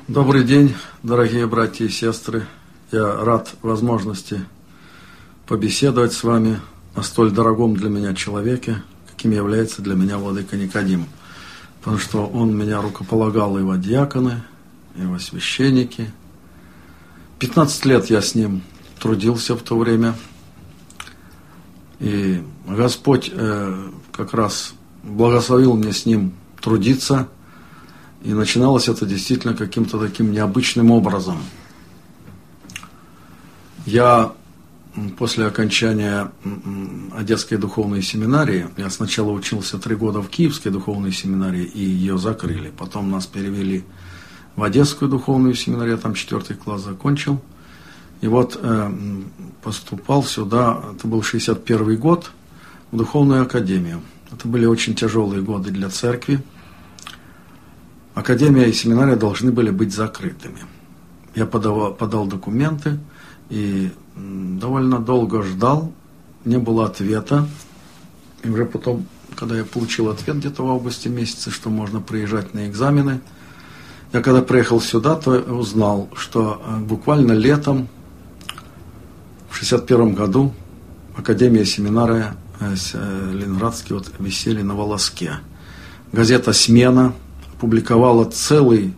Добрый день, дорогие братья и сестры. Я рад возможности побеседовать с вами о столь дорогом для меня человеке, каким является для меня владыка Никодим. Потому что он меня рукополагал и во диаконы, и во священники. 15 лет я с ним трудился в то время. И Господь как раз благословил мне с ним трудиться. И начиналось это действительно каким-то таким необычным образом. Я после окончания Одесской духовной семинарии, я сначала учился 3 года в Киевской духовной семинарии, и ее закрыли. Потом нас перевели в Одесскую духовную семинарию, я там 4 класс закончил. И вот поступал сюда, это был 61 год, в духовную академию. Это были очень тяжелые годы для церкви. Академия и семинария должны были быть закрытыми. Я подал документы и довольно долго ждал, не было ответа. И уже потом, когда я получил ответ где-то в августе месяце, что можно приезжать на экзамены, я когда приехал сюда, то узнал, что буквально летом, в 61 году, Академия и семинария Ленинградские висели на волоске. Газета «Смена» опубликовала целую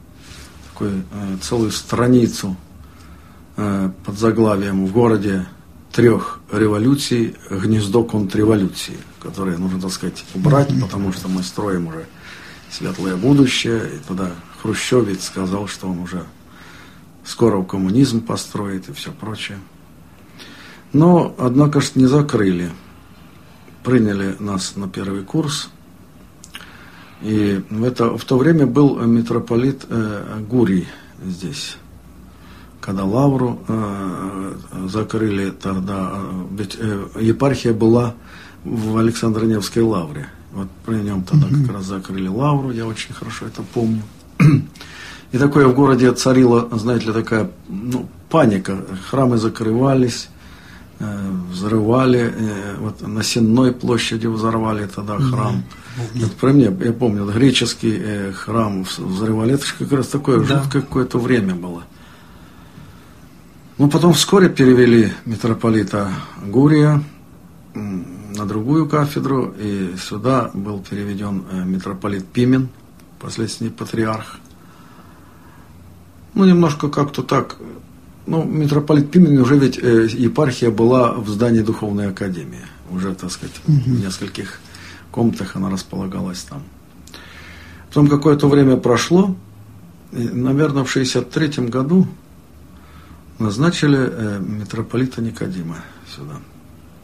страницу под заглавием «В городе 3 революций гнездо контрреволюции», которые нужно, так сказать, убрать, потому что мы строим уже светлое будущее. И тогда Хрущевец сказал, что он уже скоро коммунизм построит и все прочее. Но, однако же, не закрыли. Приняли нас на первый курс. И в то время был митрополит Гурий здесь. Когда лавру закрыли тогда, ведь епархия была в Александро-Невской лавре. Вот при нем тогда как раз закрыли лавру, я очень хорошо это помню. И такое в городе царила, знаете ли, такая паника. Храмы закрывались, взрывали, вот на Сенной площади взорвали тогда храм. Это про меня, я помню, греческий храм взрывали. Это же как раз такое жуткое какое-то время было. Ну, потом вскоре перевели митрополита Гурия на другую кафедру, и сюда был переведен митрополит Пимен, впоследствии патриарх. Ну, немножко как-то так. Ну, митрополит Пимен уже ведь епархия была в здании духовной академии. Уже, так сказать, в нескольких комнатах она располагалась там. Потом какое-то время прошло, и, наверное, в 63 году назначили митрополита Никодима сюда.